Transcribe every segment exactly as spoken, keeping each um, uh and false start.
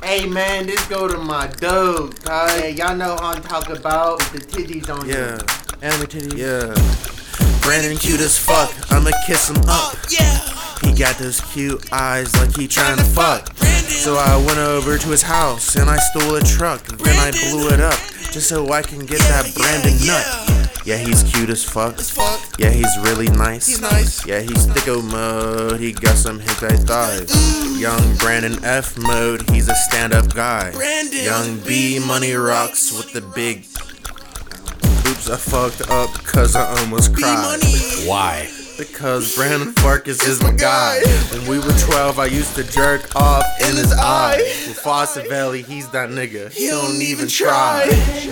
Hey man, this go to my dog, cuz. Hey, y'all know how I'm talking about the titties on Yeah. you. Anime titties. Yeah. Brandon cute as fuck. I'ma kiss him up. Yeah. He got those cute eyes like he trying to fuck. So I went over to his house and I stole a truck. Then I blew it up just so I can get that Brandon nut. Yeah, he's cute as fuck. Yeah, he's really nice. He's nice. Yeah, he's thicko mode. He got some hentai thighs. Young Brandon F mode. He's a stand-up guy. Brandon. Young B money rocks with the big. Oops, I fucked up cause I almost cried. Why? Because Brandon Farkas is my guy. When we were twelve, I used to jerk off in his eye. With Fossavelli, he's that nigga. He don't even try.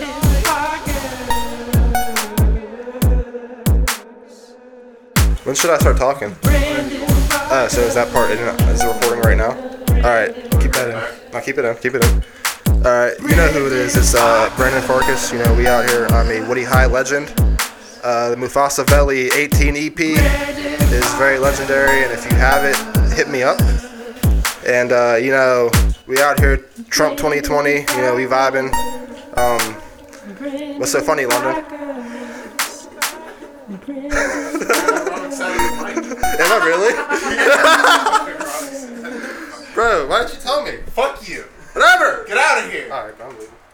When should I start talking? Uh, so is that part in? Is it recording right now? Alright, keep that in. I'll keep it in, keep it in. Alright, you know who it is. It's uh, Brandon Farkas. You know, we out here. I'm a Woody High legend. Uh, the Mufasavelli eighteen E P is very legendary, and if you have it, hit me up. And, uh, you know, we out here, Trump twenty twenty, you know, we vibing. Um, what's so funny, London? Am I really? Bro, why